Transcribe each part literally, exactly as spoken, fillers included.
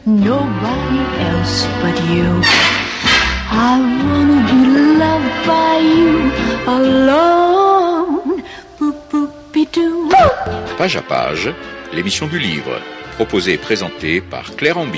nobody else but you. I wanna be loved by you alone. Boop, boop, bidoo. Page à page, l'émission du livre, proposée et présentée par Claire Ambille.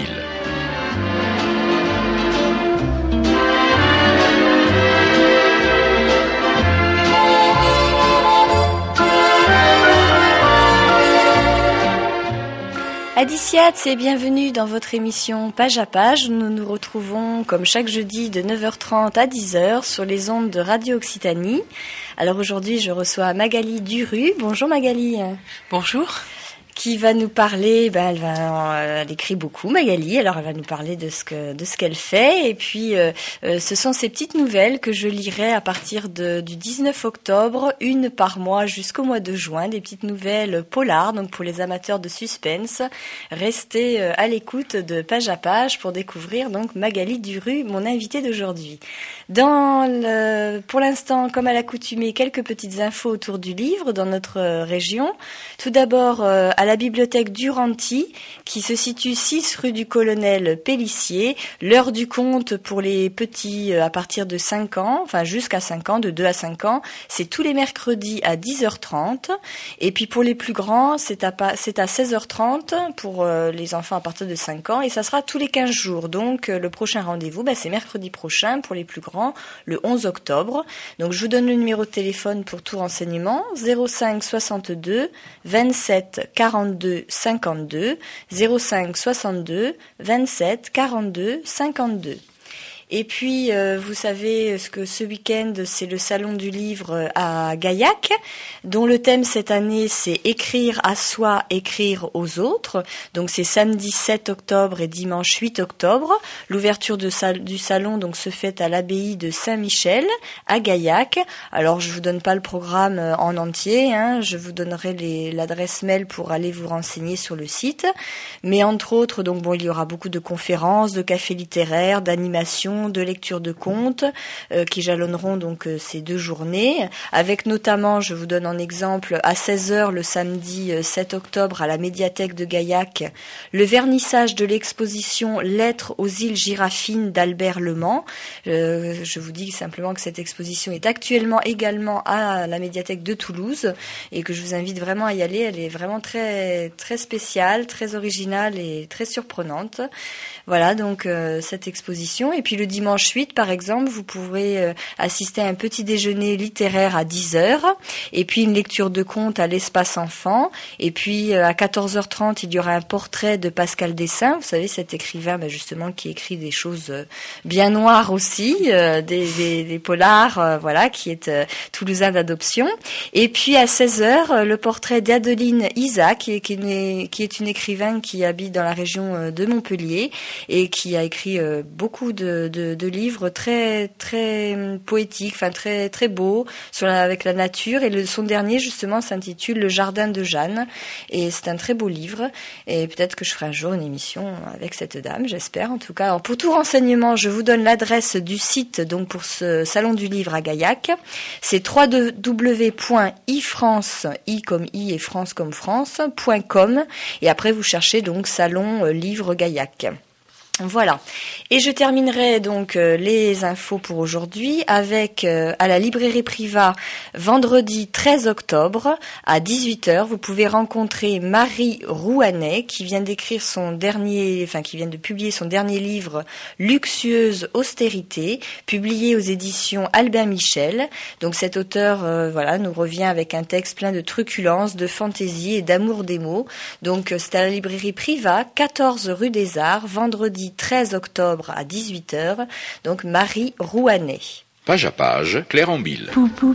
Adiciats et bienvenue dans votre émission Page à Page. Nous nous retrouvons comme chaque jeudi de neuf heures trente à dix heures sur les ondes de Radio Occitanie. Alors aujourd'hui, je reçois Magali Duru. Bonjour Magali. Bonjour. Qui va nous parler, ben elle va, elle écrit beaucoup, Magali. Alors elle va nous parler de ce que, de ce qu'elle fait. Et puis euh, euh, ce sont ces petites nouvelles que je lirai à partir de, du dix-neuf octobre, une par mois jusqu'au mois de juin, des petites nouvelles polars. Donc pour les amateurs de suspense, restez euh, à l'écoute de Page à Page pour découvrir donc Magali Duru, mon invitée d'aujourd'hui. Dans le, pour l'instant, comme à l'accoutumée, quelques petites infos autour du livre dans notre euh, région. Tout d'abord euh, à la bibliothèque Duranty, qui se situe six rue du Colonel Pélissier. L'heure du conte pour les petits à partir de cinq ans, enfin jusqu'à cinq ans, de deux à cinq ans, c'est tous les mercredis à dix heures trente. Et puis pour les plus grands, c'est à, c'est à seize heures trente pour euh, les enfants à partir de cinq ans. Et ça sera tous les quinze jours. Donc euh, le prochain rendez-vous, bah, c'est mercredi prochain pour les plus grands, le onze octobre. Donc je vous donne le numéro de téléphone pour tout renseignement, zéro cinq soixante-deux vingt-sept quarante-deux cinquante-deux, zéro cinq soixante-deux vingt-sept quarante-deux cinquante-deux. Et puis, euh, vous savez ce que ce week-end, c'est le Salon du Livre à Gaillac, dont le thème cette année, c'est écrire à soi, écrire aux autres. Donc, c'est samedi sept octobre et dimanche huit octobre. L'ouverture de sal- du salon donc se fait à l'abbaye de Saint-Michel, à Gaillac. Alors, je vous donne pas le programme en entier, hein. Je vous donnerai les, l'adresse mail pour aller vous renseigner sur le site. Mais entre autres, donc bon, il y aura beaucoup de conférences, de cafés littéraires, d'animations, de lecture de contes euh, qui jalonneront donc euh, ces deux journées, avec notamment, je vous donne un exemple, à seize heures le samedi euh, sept octobre à la médiathèque de Gaillac, le vernissage de l'exposition Lettres aux îles Giraffines d'Albert Lemans. Euh, je vous dis simplement que cette exposition est actuellement également à la médiathèque de Toulouse et que je vous invite vraiment à y aller. Elle est vraiment très très spéciale, très originale et très surprenante. Voilà donc euh, cette exposition. Et puis le dimanche huit, par exemple, vous pourrez euh, assister à un petit déjeuner littéraire à dix heures et puis une lecture de contes à l'espace enfant. Et puis euh, à quatorze heures trente, il y aura un portrait de Pascal Dessin. Vous savez, cet écrivain ben, justement qui écrit des choses euh, bien noires aussi, euh, des, des, des polars, euh, voilà, qui est euh, toulousain d'adoption. Et puis à seize heures, euh, le portrait d'Adeline Isaac, qui est, qui, est, qui est une écrivaine qui habite dans la région euh, de Montpellier et qui a écrit euh, beaucoup de, de, de livres très très poétiques, enfin très très beaux sur la, avec la nature. Et le, son dernier justement s'intitule Le Jardin de Jeanne et c'est un très beau livre. Et peut-être que je ferai un jour une émission avec cette dame, j'espère en tout cas. Alors, pour tout renseignement, je vous donne l'adresse du site donc pour ce salon du livre à Gaillac. C'est w w w point i france, i comme i et France comme France, point com. Et après vous cherchez donc salon euh, livre Gaillac. Voilà. Et je terminerai donc euh, les infos pour aujourd'hui avec euh, à la librairie Priva vendredi treize octobre à dix-huit heures, vous pouvez rencontrer Marie Rouanet qui vient d'écrire son dernier enfin qui vient de publier son dernier livre Luxueuse austérité, publié aux éditions Albin Michel. Donc cet auteur euh, voilà, nous revient avec un texte plein de truculence, de fantaisie et d'amour des mots. Donc euh, c'est à la librairie Priva, quatorze rue des Arts, vendredi treize octobre à dix-huit heures, donc Marie Rouanet. Page à page, Claire Ambille.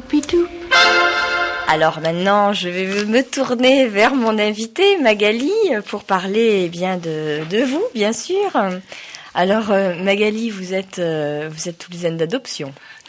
Alors maintenant, je vais me tourner vers mon invité Magali pour parler eh bien de, de vous, bien sûr. Alors euh, Magali, vous êtes euh, vous êtes toulousaine d'adoption.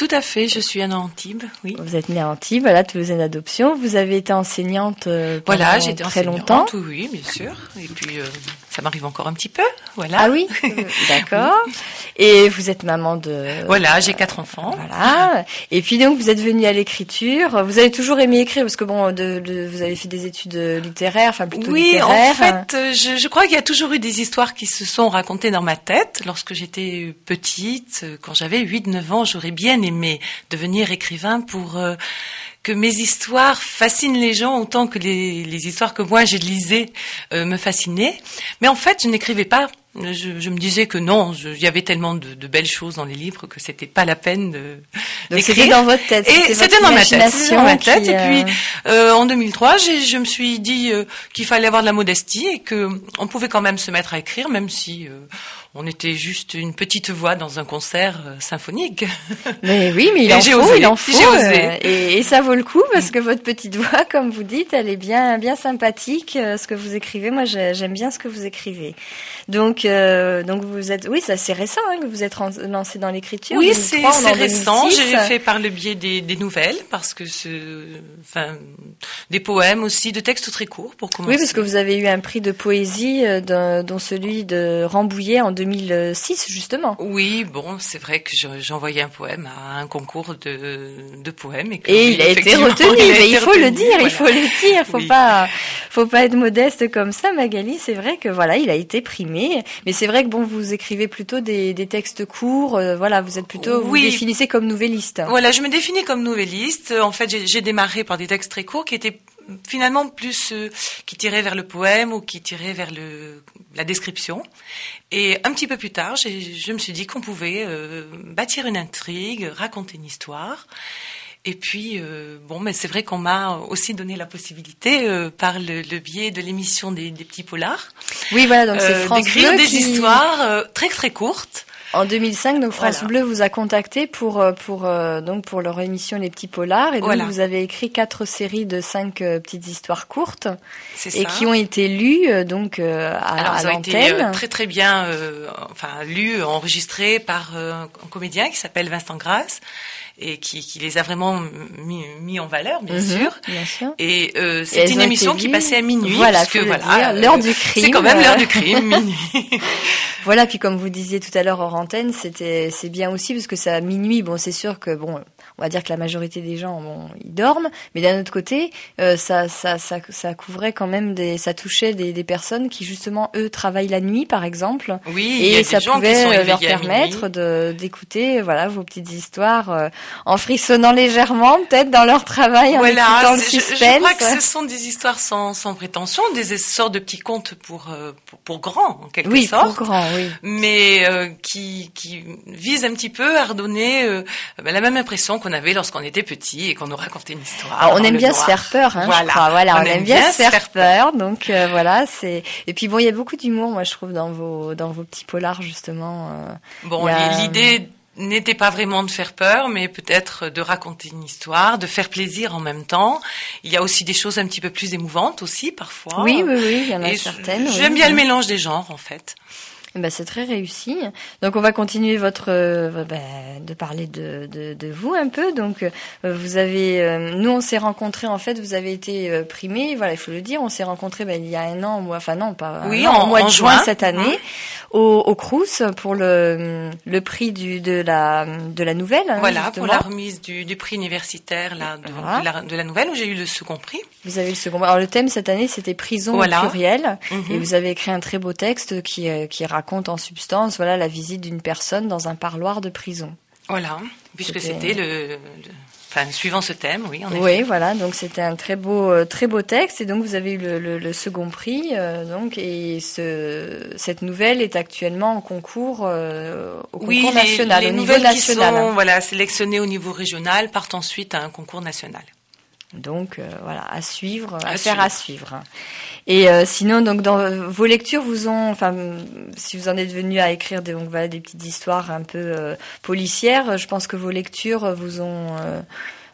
Tout à fait, je suis née à Antibes, oui. Vous êtes née à Antibes, voilà, Toulousaine d'adoption. Vous avez été enseignante euh, pendant voilà, j'étais très enseignante, longtemps. Oui, oui, bien sûr. Et puis, euh, ça m'arrive encore un petit peu, voilà. Ah oui, d'accord. Et vous êtes maman de... Voilà, j'ai quatre enfants. Voilà. Et puis donc, vous êtes venue à l'écriture. Vous avez toujours aimé écrire, parce que bon, de, de, vous avez fait des études littéraires, enfin plutôt oui, littéraires. Oui, en fait, je, je crois qu'il y a toujours eu des histoires qui se sont racontées dans ma tête. Lorsque j'étais petite, quand j'avais huit neuf ans, j'aurais bien aimé devenir écrivain pour euh, que mes histoires fascinent les gens autant que les, les histoires que moi je lisais euh, me fascinaient. Mais en fait, je n'écrivais pas. Je, je me disais que non, je, il y avait tellement de, de belles choses dans les livres que c'était pas la peine de Donc d'écrire. C'était dans votre tête. Et c'était dans ma tête. C'était dans ma tête. Qui, euh... Et puis euh, en deux mille trois, j'ai, je me suis dit euh, qu'il fallait avoir de la modestie et que on pouvait quand même se mettre à écrire, même si euh, on était juste une petite voix dans un concert euh, symphonique. Mais oui, mais il et en j'ai faut, osé, il en faut. J'ai osé. Euh, et, et ça vaut le coup parce que votre petite voix, comme vous dites, elle est bien, bien sympathique. Euh, ce que vous écrivez, moi, j'aime bien ce que vous écrivez. Donc, euh, donc vous êtes, oui, ça c'est récent hein, que vous êtes lancé dans l'écriture. Oui, c'est, c'est récent. deux mille six. J'ai fait par le biais des, des nouvelles, parce que c'est, enfin, des poèmes aussi, de textes très courts pour commencer. Oui, parce que vous avez eu un prix de poésie, euh, dont celui de Rambouillet en deux mille six, justement. Oui, bon, c'est vrai que j'ai envoyé un poème à un concours de, de poèmes. Et, que, et oui, il a été retenu, il, a mais été il faut retenu, le dire, voilà. il faut le dire, faut oui. pas, faut pas être modeste comme ça, Magali. C'est vrai que voilà, il a été primé, mais c'est vrai que bon, vous écrivez plutôt des, des textes courts, euh, voilà, vous êtes plutôt, oui. vous définissez comme nouvelliste. Voilà, je me définis comme nouvelliste. En fait, j'ai, j'ai démarré par des textes très courts qui étaient finalement plus euh, qui tiraient vers le poème ou qui tiraient vers le la description. Et un petit peu plus tard, j'ai, je me suis dit qu'on pouvait euh, bâtir une intrigue, raconter une histoire. Et puis, euh, bon, mais c'est vrai qu'on m'a aussi donné la possibilité, euh, par le, le biais de l'émission des, des petits polars, oui, voilà, donc c'est France d'écrire Bleu des qui... histoires euh, très très courtes. En deux mille cinq, donc France voilà. Bleu vous a contacté pour pour euh, donc pour leur émission Les Petits Polars, et donc voilà. vous avez écrit quatre séries de cinq euh, petites histoires courtes, c'est et ça. qui ont été lues euh, donc euh, à, Alors, à elles ont l'antenne. été euh, très très bien, euh, enfin lues, enregistrées par euh, un comédien qui s'appelle Vincent Grasse. Et qui, qui les a vraiment mis, mis en valeur, bien, mmh, sûr. bien sûr. Et euh, c'est une émission qui passait à minuit. Voilà, parce que, voilà, dire, l'heure du crime. C'est quand même l'heure du crime, minuit. Voilà, puis comme vous disiez tout à l'heure hors antenne, c'était, c'est bien aussi parce que c'est à minuit. Bon, c'est sûr que bon, on va dire que la majorité des gens, bon, ils dorment, mais d'un autre côté, euh, ça, ça, ça, ça couvrait quand même des, ça touchait des, des personnes qui justement eux travaillent la nuit, par exemple. Oui, et il y a ça des gens pouvait qui sont leur éveillés à permettre minuit. de d'écouter, voilà, vos petites histoires euh, en frissonnant légèrement, peut-être dans leur travail, en voilà, écoutant le je, suspense. je crois que ce sont des histoires sans, sans prétention, des sortes de petits contes pour, pour, pour grands, en quelque oui, sorte. Oui, pour grands, oui. Mais euh, qui, qui visent un petit peu à redonner euh, la même impression qu'on avait lorsqu'on était petit et qu'on nous racontait une histoire. Alors, on aime bien noir. se faire peur, hein, voilà. je crois. Voilà, on, on aime, aime bien, bien se faire, faire peur. peur. Donc euh, voilà, c'est. Et puis bon, il y a beaucoup d'humour, moi, je trouve, dans vos dans vos petits polars justement. Euh, bon, a... l'idée n'était pas vraiment de faire peur, mais peut-être de raconter une histoire, de faire plaisir en même temps. Il y a aussi des choses un petit peu plus émouvantes aussi parfois. Oui, oui, oui, il y en a et certaines. J'aime oui, bien oui. le mélange des genres, en fait. Ben, c'est très réussi. Donc on va continuer votre euh, ben, de parler de, de, de vous un peu. Donc euh, vous avez, euh, nous on s'est rencontrés en fait. Vous avez été euh, primés. Voilà, il faut le dire. On s'est rencontrés ben, il y a un an, ou enfin non pas. Oui, an, en, au mois en de juin, juin cette année, mmh. au, au Crous pour le le prix du de la de la nouvelle. Voilà, hein, pour la remise du, du prix universitaire là de, voilà. de, la, de la nouvelle où j'ai eu le second prix. Vous avez le second. Alors le thème cette année c'était prison voilà. au pluriel, mmh. et vous avez écrit un très beau texte qui qui raconte en substance voilà la visite d'une personne dans un parloir de prison. Voilà, puisque c'était, c'était le, le enfin suivant ce thème, oui, en effet. Oui, voilà, donc c'était un très beau très beau texte, et donc vous avez eu le, le, le second prix euh, donc, et ce cette nouvelle est actuellement en concours euh, au concours oui, national, les, les au niveau national. Qui sont, voilà, sélectionnées au niveau régional partent ensuite à un concours national. Donc euh, voilà, à suivre, à, à faire suivre. à suivre. Et euh, sinon, donc dans vos lectures, vous ont, enfin, si vous en êtes venu à écrire des, donc, voilà, des petites histoires un peu euh, policières, je pense que vos lectures vous ont euh,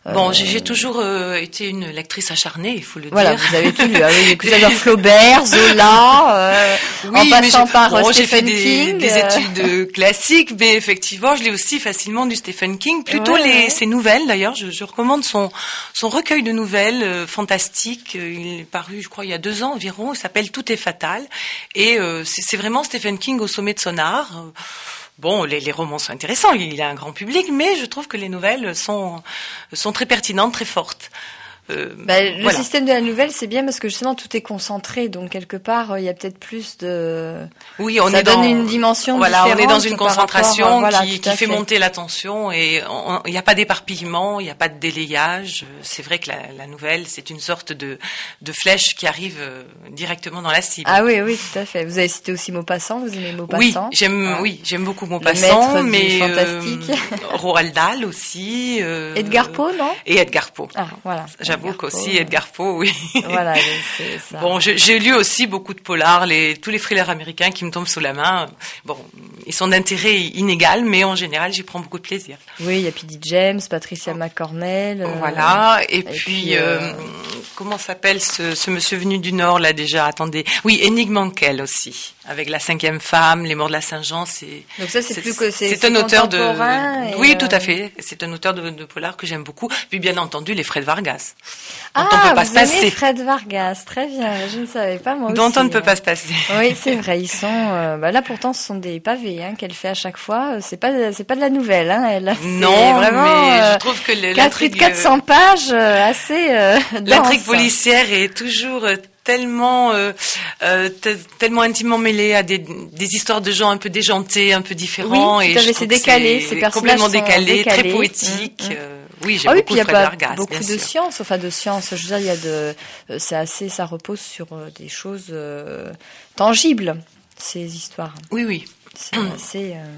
Bon, j'ai, j'ai toujours euh, été une lectrice acharnée, il faut le voilà, dire. Voilà, vous avez tout lu. Ah oui, que ça soit Flaubert, Zola, euh, oui, en passant mais par bon, Stephen j'ai fait des, King. des euh... études classiques, mais effectivement, je lis aussi facilement du Stephen King. Plutôt ouais, les ouais. ses nouvelles, d'ailleurs. Je, je recommande son son recueil de nouvelles euh, fantastiques. Il est paru, je crois, il y a deux ans environ. Il s'appelle Tout est fatal. Et euh, c'est, c'est vraiment Stephen King au sommet de son art. Bon, les, les romans sont intéressants, il a un grand public, mais je trouve que les nouvelles sont sont très pertinentes, très fortes. Euh, bah, le voilà. système de la nouvelle, c'est bien parce que justement tout est concentré, donc quelque part il y a peut-être plus de. Oui, on ça est donne dans une dimension voilà, différente. on est dans une concentration rapport, euh, voilà, qui, qui fait, fait monter l'attention et il n'y a pas d'éparpillement, il n'y a pas de délayage. C'est vrai que la, la nouvelle, c'est une sorte de de flèche qui arrive directement dans la cible. Ah oui, oui, tout à fait. Vous avez cité aussi Maupassant, vous aimez Maupassant? Oui, j'aime, ah. oui, j'aime beaucoup Maupassant, mais fantastique. Euh, Roald Dahl aussi. Euh, Edgar Poe, non? Et Edgar Poe. Ah, voilà. J'avoue Edgar qu'aussi Poe. Edgar Poe, oui. Voilà, c'est ça. Bon, je, j'ai lu aussi beaucoup de polars, les, tous les thrillers américains qui me tombent sous la main. Bon, ils sont d'intérêt inégal, mais en général, j'y prends beaucoup de plaisir. Oui, il y a P D James, Patricia McCornell. Euh, voilà, et, et puis, puis euh... euh, comment s'appelle ce, ce monsieur venu du Nord, là, déjà, attendez. Oui, Enig Mankell aussi, avec La cinquième femme, Les morts de la Saint-Jean, c'est... Donc ça, c'est, c'est plus que c'est, c'est, c'est un auteur de... Oui, euh... tout à fait, c'est un auteur de, de polar que j'aime beaucoup. Puis, bien entendu, les Fred Vargas. Ah, on peut pas vous se passer. aimez Fred Vargas, très bien, je ne savais pas moi dont aussi. on ne peut pas se passer. Oui, c'est vrai, ils sont... Euh, bah là, pourtant, ce sont des pavés hein, qu'elle fait à chaque fois. C'est pas, c'est pas de la nouvelle. Hein, elle, non, vraiment, mais euh, je trouve que le, l'intrigue... Plus de quatre cents pages, euh, assez euh, L'intrigue policière est toujours... Euh, tellement euh, euh, t- tellement intimement mêlé à des, des histoires de gens un peu déjantés, un peu différents. Oui, et tout à je fait, c'est décalé, c'est ces personnages complètement décalé, décalés, très poétique. Mmh, mmh. Euh, oui, j'aime ah oui, beaucoup puis Fred il y a Vargas, beaucoup bien de sûr. science, enfin de science. Je veux dire, il y a de, euh, c'est assez, ça repose sur euh, des choses euh, tangibles, ces histoires. Oui, oui. C'est assez. Euh...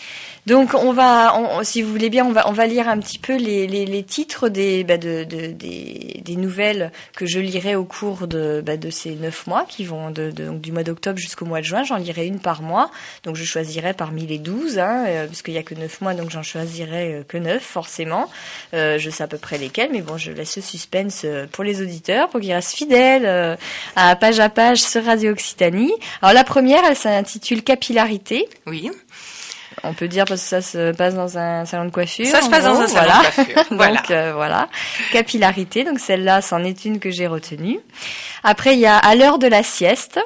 Donc on va, on, si vous voulez bien, on va, on va lire un petit peu les, les, les titres des, bah de, de, des, des nouvelles que je lirai au cours de, bah de ces neuf mois qui vont de, de, donc du mois d'octobre jusqu'au mois de juin. J'en lirai une par mois, donc je choisirai parmi les douze, hein, euh, puisqu'il y a que neuf mois, donc j'en choisirai euh, que neuf forcément. Euh, je sais à peu près lesquels, mais bon, je laisse le suspense pour les auditeurs, pour qu'ils restent fidèles euh, à page à page sur Radio Occitanie. Alors la première, elle s'intitule Capillarité. Oui. On peut dire parce que ça se passe dans un salon de coiffure. Ça se passe gros, dans un salon voilà. de coiffure. Voilà. donc euh, voilà. Capillarité. Donc celle-là, c'en est une que j'ai retenue. Après, il y a À l'heure de la sieste.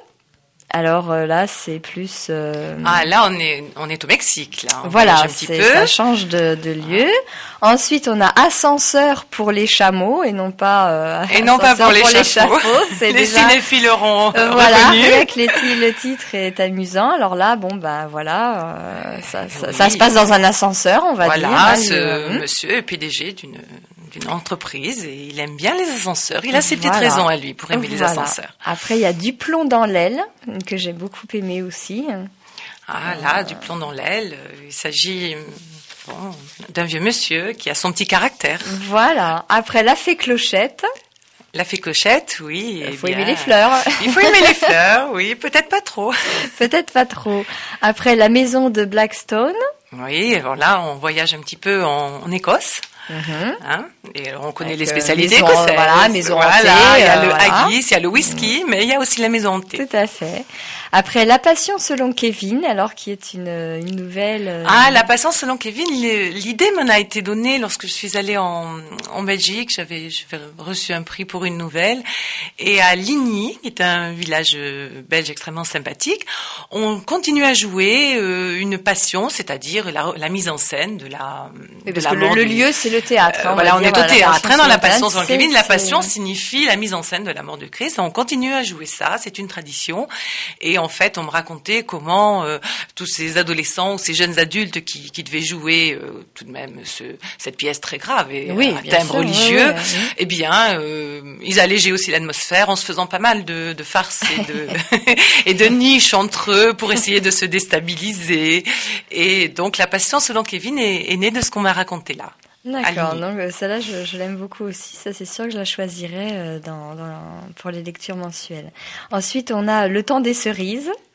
Alors euh, là, c'est plus. Euh... Ah là, on est on est au Mexique là. On voilà, un petit c'est, peu. ça change de, de lieu. Ah. Ensuite, on a Ascenseur pour les chameaux et non pas. Euh, et non pas pour les pour chameaux. Les, chameaux, c'est les déjà... cinéphiles auront euh, voilà, reconnu. Voilà, que les, le titre est amusant. Alors là, bon ben voilà, euh, ça, ça, oui. ça se passe dans un ascenseur, on va voilà, dire. Voilà, ce euh, monsieur est P D G d'une d'une entreprise et il aime bien les ascenseurs. Il a ses voilà. petites raisons à lui pour aimer voilà. les ascenseurs. Après, il y a Du plomb dans l'aile, que j'ai beaucoup aimé aussi. Ah là, euh... du plomb dans l'aile. Il s'agit bon, d'un vieux monsieur qui a son petit caractère. Voilà. Après, La fée Clochette. La fée Clochette, oui. Il faut eh bien, aimer les fleurs. Il faut aimer les fleurs, oui. Peut-être pas trop. Peut-être pas trop. Après, La maison de Blackstone. Oui, alors là, on voyage un petit peu en, en Écosse. Mm-hmm. Hein, et on connaît Avec les spécialités maison, écossaises. Voilà, maison voilà, hantée. Il y a euh, le voilà. haggis, il y a le whisky, mais il y a aussi la maison hantée. Tout à fait. Après, La passion selon Kevin, alors qui est une, une nouvelle... Euh... Ah, La passion selon Kevin, l'idée m'en a été donnée lorsque je suis allée en, en Belgique. J'avais, j'avais reçu un prix pour une nouvelle. Et à Ligny, qui est un village belge extrêmement sympathique, on continue à jouer euh, une passion, c'est-à-dire la, la mise en scène de la... Oui, de parce la que le, le du... lieu, c'est le théâtre. Euh, hein, voilà, on, on est au théâtre, hein, dans La passion selon Kevin. La passion c'est... signifie la mise en scène de la mort de Christ. On continue à jouer ça, c'est une tradition. Et en fait, on me racontait comment euh, tous ces adolescents ou ces jeunes adultes qui, qui devaient jouer euh, tout de même ce, cette pièce très grave et oui, un thème sûr, religieux, oui, oui, oui. eh bien, euh, ils allégeaient aussi l'atmosphère en se faisant pas mal de, de farces et de, et de niches entre eux pour essayer de se déstabiliser. Et donc, La passion selon Kevin est, est née de ce qu'on m'a raconté là. D'accord, donc celle-là je, je l'aime beaucoup aussi, ça c'est sûr que je la choisirais dans, dans, pour les lectures mensuelles. Ensuite on a Le temps des cerises.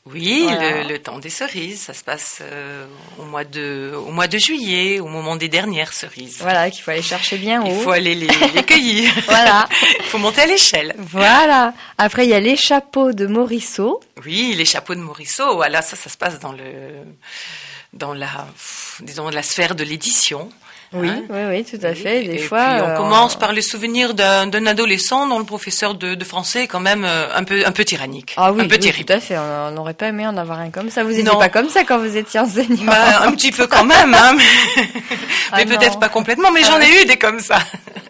Oui, Voilà. le, le temps des cerises, ça se passe euh, au mois de au mois de juillet, au moment des dernières cerises. Voilà, qu'il faut aller chercher bien haut. Il faut aller les, les cueillir. Voilà. Il faut monter à l'échelle. Voilà. Après, il y a les chapeaux de Morisseau. Oui, les chapeaux de Morisseau. Voilà, ça, ça se passe dans le dans la disons la sphère de l'édition. Oui, Hein oui, oui, tout à fait. Des et fois, puis on euh, commence par les souvenirs d'un, d'un adolescent dont le professeur de, de français est quand même euh, un peu un peu tyrannique, Ah oui, un peu oui, terrible. tout à fait. On n'aurait pas aimé en avoir un comme ça. Vous n'étiez Non. pas comme ça quand vous étiez enseignant. Bah, un petit peu quand même, hein, mais, Ah mais peut-être non. pas complètement. Mais j'en ai eu des comme ça.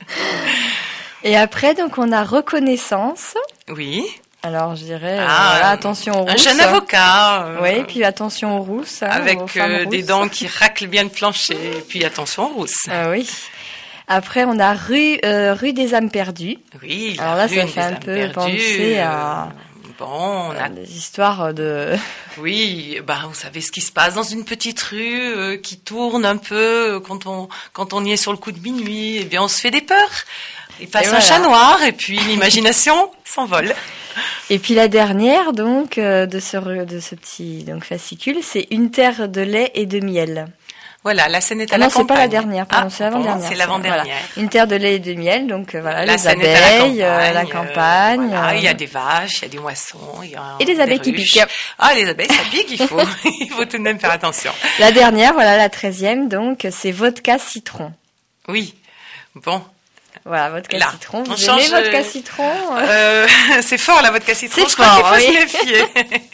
Et après, donc, on a reconnaissance. Oui. Alors, je dirais, euh, Ah, voilà, attention aux Un rousses. jeune avocat. euh, Oui, puis attention aux rousses. hein, aux avec femmes euh, des rousses. dents qui raclent bien le plancher. Et puis attention aux rousses. Ah oui. Après, on a rue, euh, rue des âmes perdues. Oui. Alors la là, ça rue fait des un âmes peu perdues, penser à- euh, Bon, on a Des histoires de... Oui, bah vous savez ce qui se passe dans une petite rue euh, qui tourne un peu euh, quand on quand on y est sur le coup de minuit. Eh bien, on se fait des peurs. Il passe Et un voilà. chat noir et puis l'imagination s'envole. Et puis la dernière, donc, euh, de ce, re- de ce petit donc, fascicule, c'est Une terre de lait et de miel. Voilà, la scène est à Ah la non, c'est campagne. pas la dernière, pardon, Ah, c'est l'avant-dernière. c'est l'avant-dernière. Voilà. Une terre de lait et de miel, donc euh, voilà, La les scène est à la abeilles, euh, la campagne. campagne. euh, voilà, il y a euh, des vaches, il y a des moissons, il y a Et les des abeilles qui ruches. piquent. Ah, les abeilles, ça pique, il faut, il faut tout de même faire attention. La dernière, voilà, la treizième, donc, c'est vodka citron. Oui, bon, Voilà, vodka Là, citron. on Vous change, aimez vodka euh, citron euh, c'est fort la vodka citron. C'est Je crois fort, qu'il faut oui. se méfier.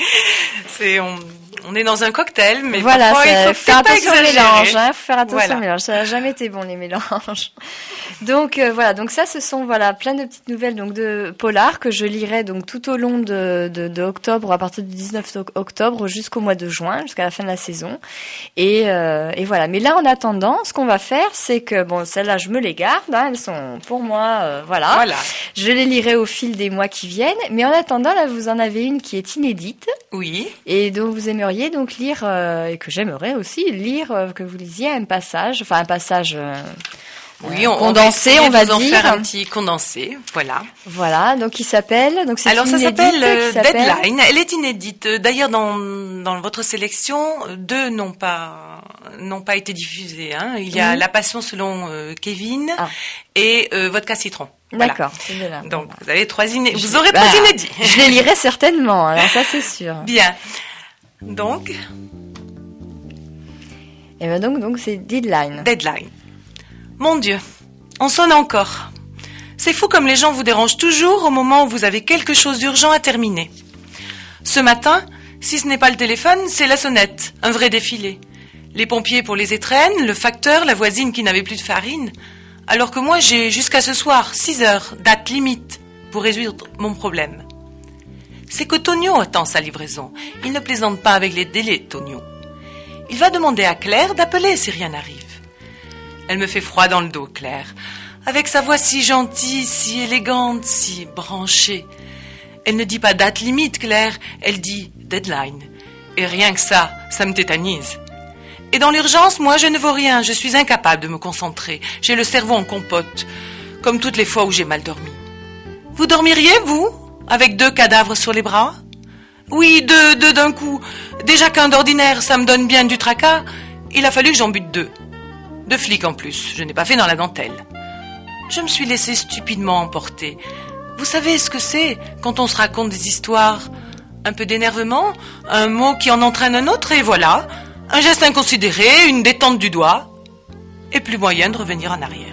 c'est on, on est dans un cocktail, mais Voilà, parfois ça- il faut faire peut-être pas attention aux exagérer. mélanges, hein, faut faire attention Voilà. aux mélanges. Ça n'a jamais été bon les mélanges. Donc euh, voilà, donc ça, ce sont voilà plein de petites nouvelles donc de polar que je lirai donc tout au long de, de, de octobre, à partir du dix-neuf octobre jusqu'au mois de juin, jusqu'à la fin de la saison. Et, euh, et voilà. Mais là, en attendant, ce qu'on va faire, c'est que bon, celles-là, je me les garde. Hein, elles sont pour moi, euh, voilà. Voilà. Je les lirai au fil des mois qui viennent. Mais en attendant, là, vous en avez une qui est inédite Oui. et dont vous aimeriez donc lire euh, et que j'aimerais aussi lire euh, que vous lisiez un passage, enfin un passage euh, Oui, euh, on, condensé, on on va, va vous en dire. faire un petit condensé, voilà. Voilà, donc il s'appelle donc c'est Alors une ça inédite s'appelle euh, qui s'appelle- Deadline. Elle est inédite. D'ailleurs, dans dans votre sélection, deux n'ont pas n'ont pas été diffusés. Hein. Il y a Mhm. La Passion selon euh, Kevin Ah. et euh, Vodka Citron. Voilà. D'accord, c'est de là. Donc vous avez trois inédits. Je- Vous aurez bah, trois inédits. Je les lirai certainement, alors ça c'est sûr. Bien. Donc Et ben donc donc c'est Deadline. Deadline. Mon Dieu, on sonne encore. C'est fou comme les gens vous dérangent toujours au moment où vous avez quelque chose d'urgent à terminer. Ce matin, si ce n'est pas le téléphone, c'est la sonnette, un vrai défilé. Les pompiers pour les étrennes, le facteur, la voisine qui n'avait plus de farine. Alors que moi, j'ai jusqu'à ce soir, six heures, date limite, pour résoudre mon problème. C'est que Tonio attend sa livraison. Il ne plaisante pas avec les délais, Tonio. Il va demander à Claire d'appeler si rien n'arrive. Elle me fait froid dans le dos, Claire. Avec sa voix si gentille, si élégante, si branchée. Elle ne dit pas date limite, Claire. Elle dit deadline. Et rien que ça, ça me tétanise. Et dans l'urgence, moi, je ne vaux rien. Je suis incapable de me concentrer. J'ai le cerveau en compote. Comme toutes les fois où j'ai mal dormi. Vous dormiriez, vous, avec deux cadavres sur les bras? Oui, deux, deux d'un coup. Déjà qu'un d'ordinaire, ça me donne bien du tracas. Il a fallu que j'en bute deux. Deux flics en plus. Je n'ai pas fait dans la dentelle. Je me suis laissée stupidement emporter. Vous savez ce que c'est quand on se raconte des histoires? Un peu d'énervement, un mot qui en entraîne un autre, et voilà. Un geste inconsidéré, une détente du doigt, et plus moyen de revenir en arrière.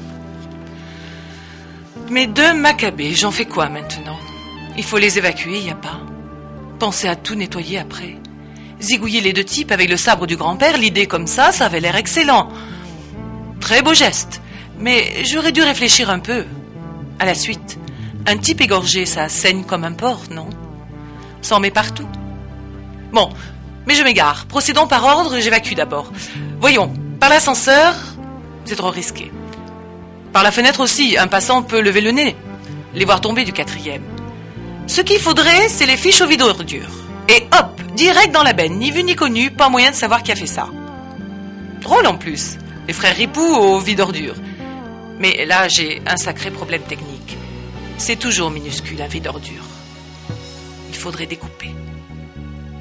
Mes deux macabées, j'en fais quoi maintenant? Il faut les évacuer, il n'y a pas. Penser à tout nettoyer après. Zigouiller les deux types avec le sabre du grand-père, l'idée comme ça, ça avait l'air excellent. Très beau geste, mais j'aurais dû réfléchir un peu. À la suite, un type égorgé, ça saigne comme un porc, non? Ça en met partout. Bon, mais je m'égare. Procédons par ordre, j'évacue d'abord. Voyons, par l'ascenseur, c'est trop risqué. Par la fenêtre aussi, un passant peut lever le nez, les voir tomber du quatrième. Ce qu'il faudrait, c'est les fiches au vide-ordures. Et hop, direct dans la benne, ni vu ni connu, pas moyen de savoir qui a fait ça. Drôle en plus, les frères Ripoux au vide-ordures. Mais là, j'ai un sacré problème technique. C'est toujours minuscule, un vide-ordures. Il faudrait découper.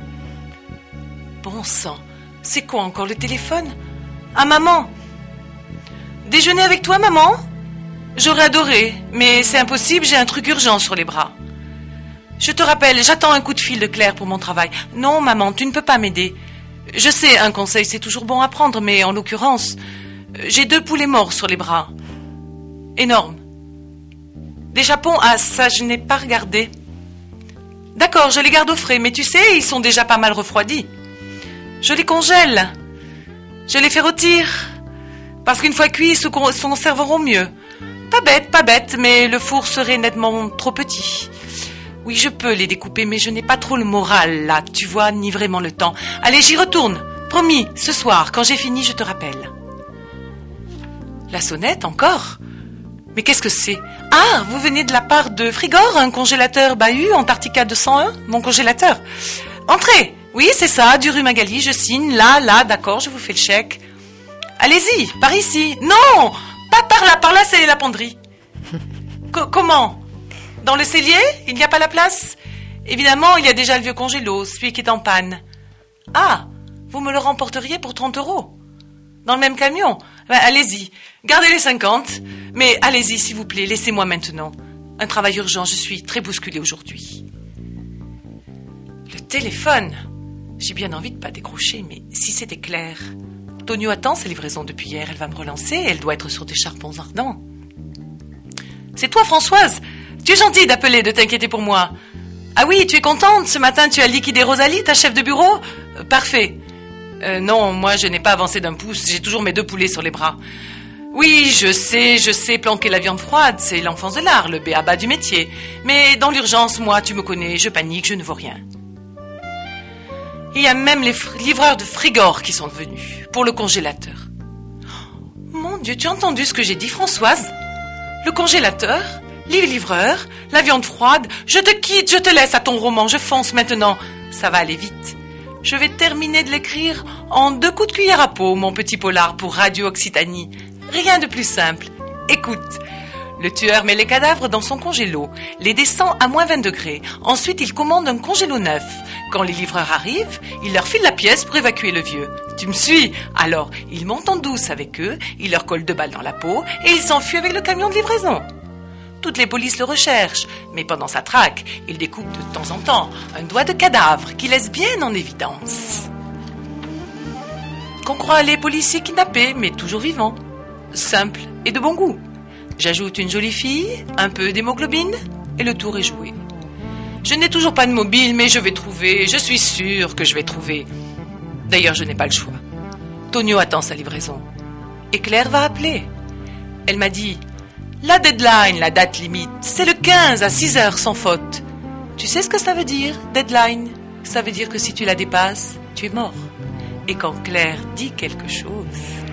Bon sang, c'est quoi encore le téléphone? Ah, maman! Déjeuner avec toi, maman? J'aurais adoré, mais c'est impossible, j'ai un truc urgent sur les bras. Je te rappelle, j'attends un coup de fil de Claire pour mon travail. Non, maman, tu ne peux pas m'aider. Je sais, un conseil, c'est toujours bon à prendre, mais en l'occurrence, j'ai deux poulets morts sur les bras. Énormes. Des chapons, ah, ça, je n'ai pas regardé. D'accord, je les garde au frais, mais tu sais, ils sont déjà pas mal refroidis. Je les congèle. Je les fais rôtir. Parce qu'une fois cuits, ils se conserveront mieux. Pas bête, pas bête, mais le four serait nettement trop petit. Oui, je peux les découper, mais je n'ai pas trop le moral, là, tu vois, ni vraiment le temps. Allez, j'y retourne. Promis, ce soir, quand j'ai fini, je te rappelle. La sonnette, encore? Mais qu'est-ce que c'est? Ah, vous venez de la part de Frigor, un congélateur Bahut, Antarctica deux cent un, mon congélateur. Entrez. Oui, c'est ça, du rue Magali, je signe, là, là, d'accord, je vous fais le chèque. Allez-y, par ici. Non, pas par là, par là, c'est la penderie. Co- comment? Dans le cellier? Il n'y a pas la place? Évidemment, il y a déjà le vieux congélo, celui qui est en panne. Ah, vous me le remporteriez pour trente euros? Dans le même camion? Ben, allez-y, gardez les cinquante. Mais allez-y, s'il vous plaît, laissez-moi maintenant. Un travail urgent, je suis très bousculée aujourd'hui. Le téléphone. J'ai bien envie de pas décrocher, mais si c'était Claire. Tonio attend sa livraison depuis hier, elle va me relancer, elle doit être sur des charbons ardents. C'est toi, Françoise? Tu es gentille d'appeler, de t'inquiéter pour moi. Ah oui, tu es contente? Ce matin, tu as liquidé Rosalie, ta chef de bureau? euh, Parfait. Euh, non, moi, je n'ai pas avancé d'un pouce. J'ai toujours mes deux poulets sur les bras. Oui, je sais, je sais planquer la viande froide. C'est l'enfance de l'art, le b.a.-ba du métier. Mais dans l'urgence, moi, tu me connais, je panique, je ne vaux rien. Il y a même les fr- livreurs de Frigor qui sont venus pour le congélateur. Mon Dieu, tu as entendu ce que j'ai dit, Françoise? Le congélateur, les livreurs, la viande froide. Je te quitte, je te laisse à ton roman, je fonce maintenant. Ça va aller vite. Je vais terminer de l'écrire en deux coups de cuillère à peau, mon petit polar pour Radio Occitanie. Rien de plus simple. Écoute. Le tueur met les cadavres dans son congélo, les descend à moins vingt degrés. Ensuite, il commande un congélo neuf. Quand les livreurs arrivent, il leur file la pièce pour évacuer le vieux. Tu me suis? Alors, il monte en douce avec eux, il leur colle deux balles dans la peau et il s'enfuit avec le camion de livraison. Toutes les polices le recherchent, mais pendant sa traque, il découpe de temps en temps un doigt de cadavre qui laisse bien en évidence. Qu'on croit les policiers kidnappés, mais toujours vivants. Simple et de bon goût. J'ajoute une jolie fille, un peu d'hémoglobine, et le tour est joué. Je n'ai toujours pas de mobile, mais je vais trouver, je suis sûre que je vais trouver. D'ailleurs, je n'ai pas le choix. Tonio attend sa livraison. Et Claire va appeler. Elle m'a dit, la deadline, la date limite, c'est le quinze à six heures sans faute. Tu sais ce que ça veut dire, deadline? Ça veut dire que si tu la dépasses, tu es mort. Et quand Claire dit quelque chose...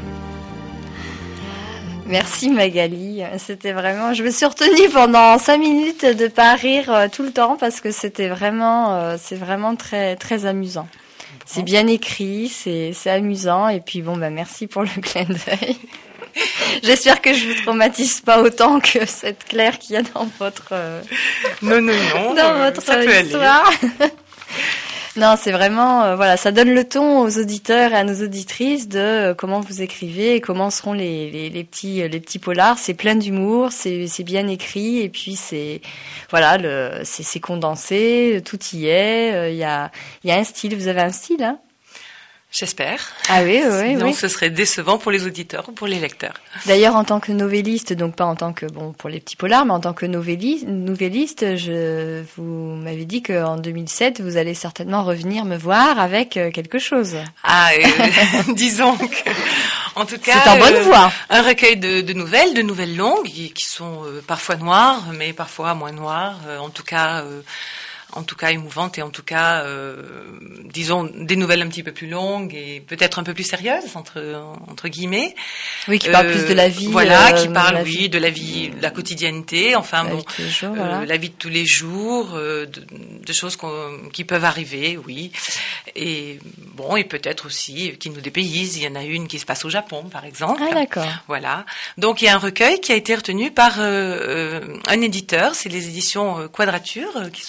Merci Magali, c'était vraiment, je me suis retenue pendant cinq minutes de pas rire euh, tout le temps parce que c'était vraiment, euh, c'est vraiment très très amusant. Bon. C'est bien écrit, c'est c'est amusant et puis bon bah merci pour le clin d'œil. J'espère que je vous traumatise pas autant que cette Claire qu'il y a dans votre euh, non non non dans euh, votre ça peut histoire. Aller. Non, c'est vraiment, euh, voilà, ça donne le ton aux auditeurs et à nos auditrices de euh, comment vous écrivez et comment seront les, les, les petits, les petits polars. C'est plein d'humour, c'est, c'est bien écrit et puis c'est, voilà, le, c'est, c'est condensé, tout y est. Il euh, y a, il y a un style. Vous avez un style, hein? J'espère. Ah oui, oui, Sinon, oui. ce serait décevant pour les auditeurs ou pour les lecteurs. D'ailleurs, en tant que novelliste, donc pas en tant que, bon, pour les petits polars, mais en tant que novelliste, novelliste, je, vous m'avez dit qu'en deux mille sept, vous allez certainement revenir me voir avec quelque chose. Ah, euh, disons que, en tout cas. C'est en bonne euh, voie. Un recueil de, de nouvelles, de nouvelles longues, qui, qui sont euh, parfois noires, mais parfois moins noires, euh, en tout cas, euh, en tout cas émouvante et en tout cas, euh, disons, des nouvelles un petit peu plus longues et peut-être un peu plus sérieuses, entre, entre guillemets. Oui, qui parlent euh, plus de la vie. Voilà, euh, qui parlent, de oui, vie. de la vie, de la quotidienneté, enfin la bon, vie de tous les jours, euh, voilà. la vie de tous les jours, euh, de, de choses qu'on, qui peuvent arriver, oui. Et bon, et peut-être aussi qui nous dépaysent. Il y en a une qui se passe au Japon, par exemple. Ah, d'accord. Voilà. Donc, il y a un recueil qui a été retenu par euh, un éditeur, c'est les éditions Quadrature, qui sont des éditeurs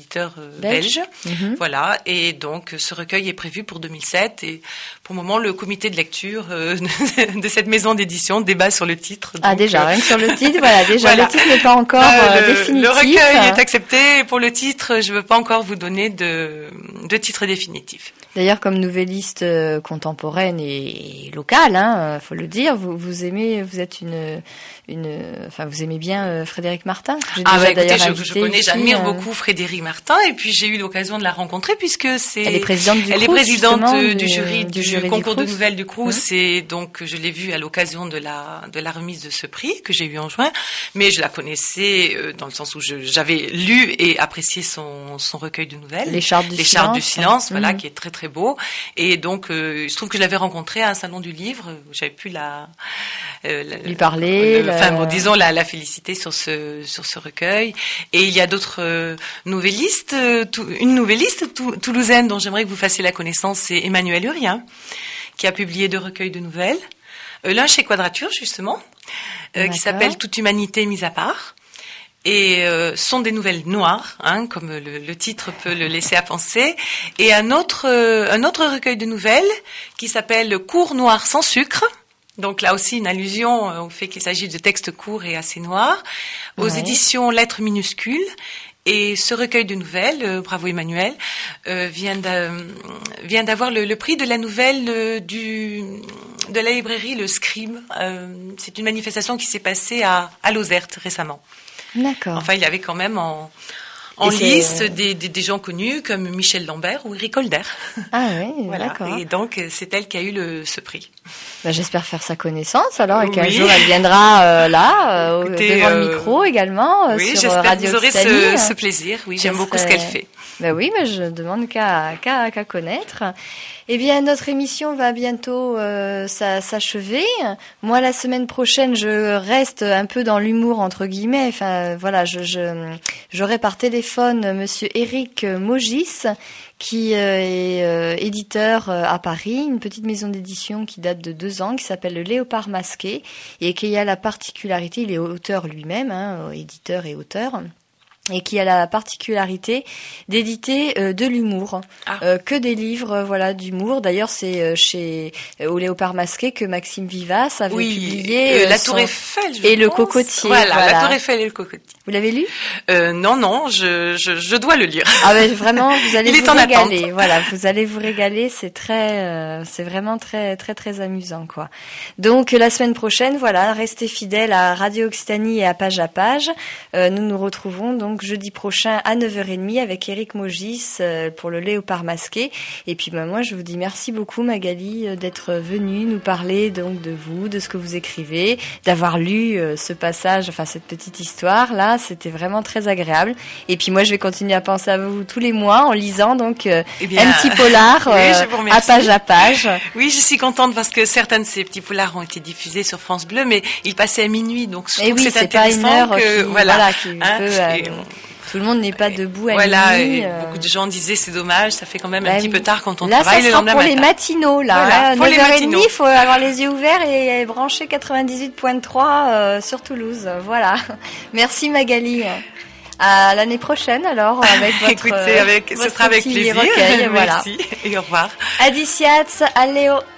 éditeur euh, belge. belge. Mm-hmm. Voilà. Et donc, ce recueil est prévu pour deux mille sept. Et pour le moment, le comité de lecture euh, de cette maison d'édition débat sur le titre. Donc, ah, déjà, euh, rien que sur le titre, voilà. Déjà, voilà. le titre n'est pas encore euh, euh, le, définitif. Le recueil est accepté. Et pour le titre, je ne veux pas encore vous donner de, de titre définitif. D'ailleurs, comme nouvelliste euh, contemporaine et locale, hein, faut le dire, vous, vous aimez, vous êtes une, une, enfin, vous aimez bien euh, Frédéric Martin. J'ai ah bah écoutez, je, je connais, ici, j'admire euh... beaucoup Frédéric Martin, et puis j'ai eu l'occasion de la rencontrer puisque c'est. Elle est présidente du Elle Crous, est présidente du, du jury du, du jury concours du de nouvelles du Crous, mmh. et donc je l'ai vue à l'occasion de la de la remise de ce prix que j'ai eu en juin. Mais je la connaissais euh, dans le sens où je, j'avais lu et apprécié son son recueil de nouvelles. Les Chartes du Les silence. Chartes du silence, voilà, mmh. qui est très très beau. Et donc, euh, il se trouve que je l'avais rencontrée à un salon du livre où j'avais pu la, euh, la lui parler, le, enfin, bon, disons la, la féliciter sur ce sur ce recueil. Et il y a d'autres euh, nouvellistes, euh, tout, une nouvelliste tou, toulousaine dont j'aimerais que vous fassiez la connaissance, c'est Emmanuelle Urien, qui a publié deux recueils de nouvelles. Euh, l'un chez Quadrature justement, euh, qui s'appelle Toute humanité mise à part. Et euh, sont des nouvelles noires, hein, comme le, le titre peut le laisser à penser, et un autre euh, un autre recueil de nouvelles qui s'appelle Cours noirs sans sucre. Donc là aussi une allusion au fait qu'il s'agit de textes courts et assez noirs, aux ouais. éditions Lettres minuscules. Et ce recueil de nouvelles, euh, bravo Emmanuel, euh, vient, d'a, vient d'avoir le, le prix de la nouvelle euh, du de la librairie Le Scribe. Euh, c'est une manifestation qui s'est passée à, à Lozerte récemment. D'accord. Enfin, il y avait quand même en, en liste des, des, des gens connus comme Michel Lambert ou Eric Holder. Ah oui, voilà. D'accord. Et donc, c'est elle qui a eu le, ce prix. Ben, j'espère faire sa connaissance alors et qu'un oui. jour elle viendra euh, là, euh, Écoutez, devant euh, le micro également, euh, oui, sur Radio Occitanie. Oui, j'espère que vous aurez ce, ce plaisir. Oui, j'aime ça beaucoup serait... ce qu'elle fait. Ben oui, mais je demande qu'à, qu'à, qu'à connaître. Eh bien, notre émission va bientôt euh, s'achever. Moi, la semaine prochaine, je reste un peu dans l'humour entre guillemets. Enfin, voilà, je, je j'aurai par téléphone Monsieur Éric Mogis, qui euh, est euh, éditeur euh, à Paris, une petite maison d'édition qui date de deux ans, qui s'appelle Le Léopard Masqué, et qui a la particularité, il est auteur lui-même, hein, éditeur et auteur, et qui a la particularité d'éditer euh, de l'humour, ah. euh, que des livres, euh, voilà, d'humour. D'ailleurs, c'est euh, chez euh, au Léopard Masqué que Maxime Vivas avait oui, publié euh, La son... Tour Eiffel je et pense. Le Cocotier. Voilà, voilà, La Tour Eiffel et Le Cocotier. Vous l'avez lu? euh, Non, non, je, je, je dois le lire. Ah ben vraiment, vous allez Il vous est en régaler. attente. Voilà, vous allez vous régaler. C'est très, euh, c'est vraiment très, très, très amusant, quoi. Donc la semaine prochaine, voilà, restez fidèles à Radio Occitanie et à Page à Page. Euh, nous nous retrouvons donc jeudi prochain à neuf heures trente avec Éric Mogis euh, pour le Léopard Masqué. Et puis ben, moi, je vous dis merci beaucoup Magali euh, d'être venue nous parler donc de vous, de ce que vous écrivez, d'avoir lu euh, ce passage, enfin cette petite histoire là. C'était vraiment très agréable. Et puis moi, je vais continuer à penser à vous tous les mois en lisant donc euh, eh bien, un petit polar euh, oui, à page à page. Oui, je suis contente parce que certains de ces petits polars ont été diffusés sur France Bleu, mais ils passaient à minuit, donc je trouve oui, que c'est, c'est intéressant pas une heure que qui, voilà, voilà qui hein, peut, euh, tout le monde n'est pas debout à voilà, minuit. Et euh... beaucoup de gens disaient c'est dommage, ça fait quand même bah, un petit peu tard quand on là, travaille le lendemain matin. Là, ça sera pour matin. les matinaux, là. Voilà, hein, pour neuf heures trente, les matinaux. il faut avoir les yeux ouverts et brancher quatre-vingt-dix-huit virgule trois euh, sur Toulouse. Voilà. Merci Magali. À l'année prochaine, alors, avec votre, Écoutez, avec, votre ce sera avec plaisir. Recueil, Merci voilà. Et au revoir. Adiciats, aléo.